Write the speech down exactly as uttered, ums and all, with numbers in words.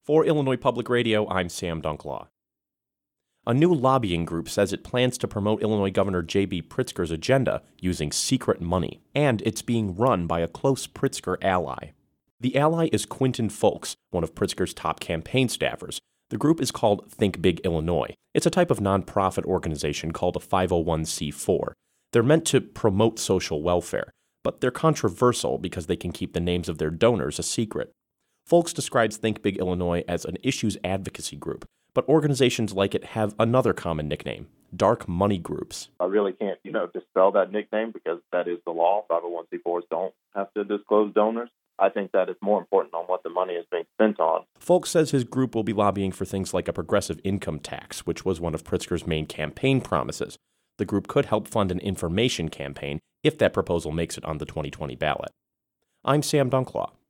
For Illinois Public Radio, I'm Sam Dunklaw. A new lobbying group says it plans to promote Illinois Governor J B Pritzker's agenda using secret money, and it's being run by a close Pritzker ally. The ally is Quinton Folks, one of Pritzker's top campaign staffers. The group is called Think Big Illinois. It's a type of nonprofit organization called a five oh one c four. They're meant to promote social welfare, but they're controversial because they can keep the names of their donors a secret. Folks describes Think Big Illinois as an issues advocacy group, but organizations like it have another common nickname, dark money groups. I really can't, you know, dispel that nickname because that is the law. five oh one c fours don't have to disclose donors. I think that it's more important on what the money is being spent on. Folks says his group will be lobbying for things like a progressive income tax, which was one of Pritzker's main campaign promises. The group could help fund an information campaign if that proposal makes it on the twenty twenty ballot. I'm Sam Dunklaw.